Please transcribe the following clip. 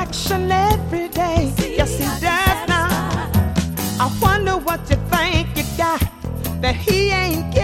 satisfaction every day. Yes, he does now. I wonder what you think you got that he ain't got.